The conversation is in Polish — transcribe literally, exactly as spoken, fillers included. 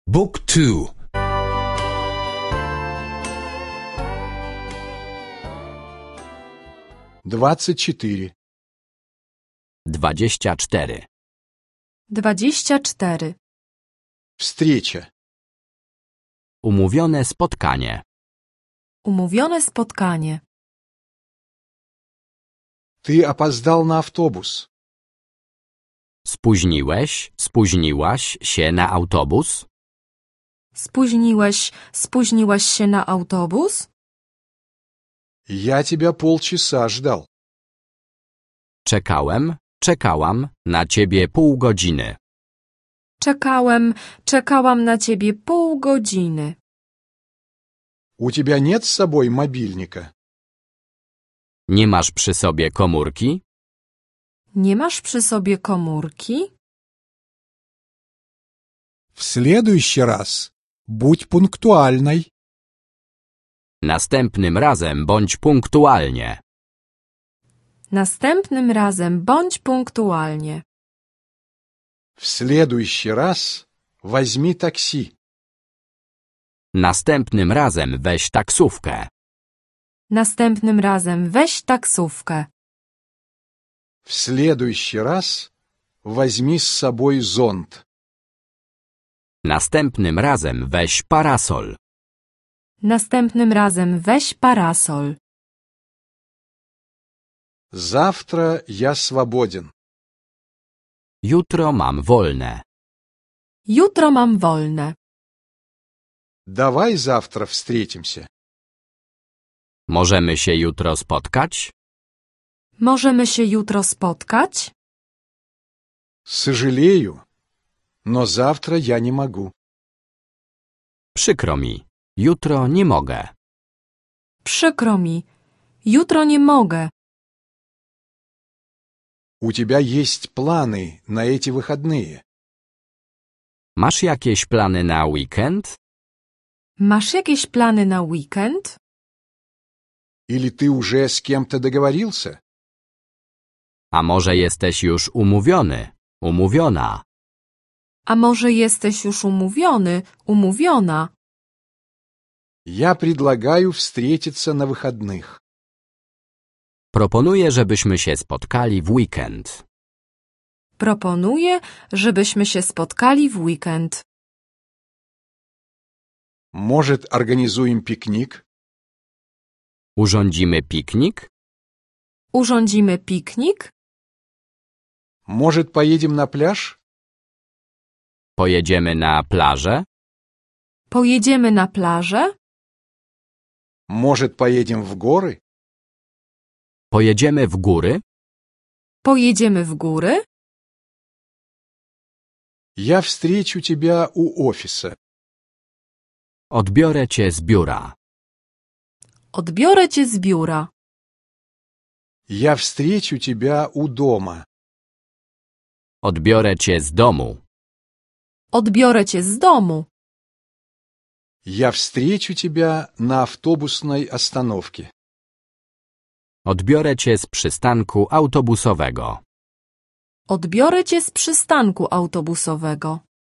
Book two. Двадцать четыре. Dwadzieścia cztery. Dwadzieścia cztery. Встреча. Umówione spotkanie. Umówione spotkanie. Ты опоздал на автобус. Spóźniłeś, spóźniłaś się na autobus? Spóźniłeś, spóźniłaś się na autobus? Я тебя полчаса ждал. Czekałem, czekałam na ciebie pół godziny. Czekałem, czekałam na ciebie pół godziny. У тебя нет с собой мобильника? Nie masz przy sobie komórki? Nie masz przy sobie komórki? В следующий раз будь пунктуальной. Następnym razem bądź punktualnie. Następnym razem bądź punktualnie. В следующий раз возьми такси. Następnym razem weź taksówkę. Następnym razem weź taksówkę. В следующий раз возьми с собой зонт. Następnym razem weź parasol. Następnym razem weź parasol. Завтра я свободен. Jutro mam wolne. Jutro mam wolne. Давай завтра встретимся. Możemy się jutro spotkać? Możemy się jutro spotkać? Сожалею, но завтра я не могу. Przykro mi. Jutro nie mogę. Przykro mi. Jutro nie mogę. У тебя есть планы на эти выходные? Masz jakieś plany na weekend? Masz jakieś plany na weekend? Или ты уже с кем-то договорился? A może jesteś już umówiony? Umówiona? A może jesteś już umówiony, umówiona? Я предлагаю встретиться на выходных. Proponuję, żebyśmy się spotkali w weekend. Proponuję, żebyśmy się spotkali w weekend. Может, организуем пикник? Urządzimy piknik? Urządzimy piknik? Может, поедем на пляж? Pojedziemy na plażę? Pojedziemy na plażę? Может, поедем в горы? Pojedziemy w góry? Pojedziemy w góry? Я встречу тебя у офиса. Odbiorę cię z biura. Odbiorę cię z biura. Я встречу тебя у дома. Odbiorę cię z domu. Odbiorę cię z domu. Я встречу тебя на автобусной остановке. Odbiorę cię z przystanku autobusowego. Odbiorę cię z przystanku autobusowego.